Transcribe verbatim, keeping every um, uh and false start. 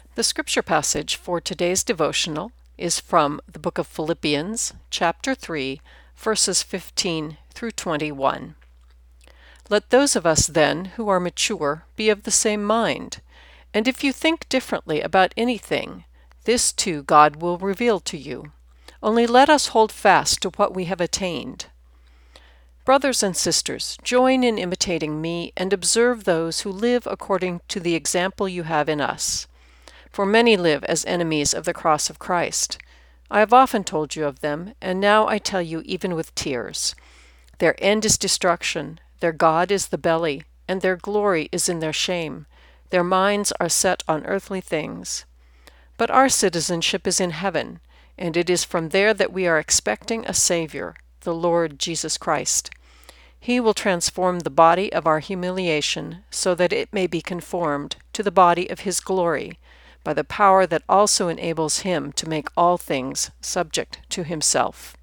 The scripture passage for today's devotional is from the book of Philippians, chapter three, verses fifteen through twenty-one. Let those of us then who are mature be of the same mind, and if you think differently about anything, this too God will reveal to you. Only let us hold fast to what we have attained. Brothers and sisters, join in imitating me and observe those who live according to the example you have in us. For many live as enemies of the cross of Christ. I have often told you of them, and now I tell you even with tears. Their end is destruction, their God is the belly, and their glory is in their shame. Their minds are set on earthly things. But our citizenship is in heaven, and it is from there that we are expecting a Savior, the Lord Jesus Christ. He will transform the body of our humiliation so that it may be conformed to the body of His glory, by the power that also enables Him to make all things subject to Himself.